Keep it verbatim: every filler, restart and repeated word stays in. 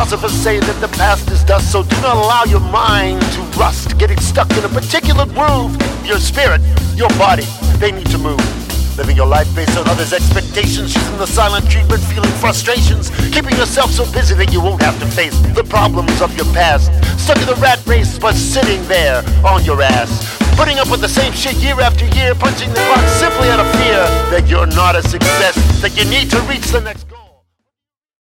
Philosophers say that the past is dust, so do not allow your mind to rust, getting stuck in a particular groove. Your spirit, your body, they need to move. Living your life based on others' expectations, using the silent treatment, feeling frustrations, keeping yourself so busy that you won't have to face the problems of your past. Stuck in the rat race, but sitting there on your ass. Putting up with the same shit year after year, punching the clock simply out of fear that you're not a success, that you need to reach the next...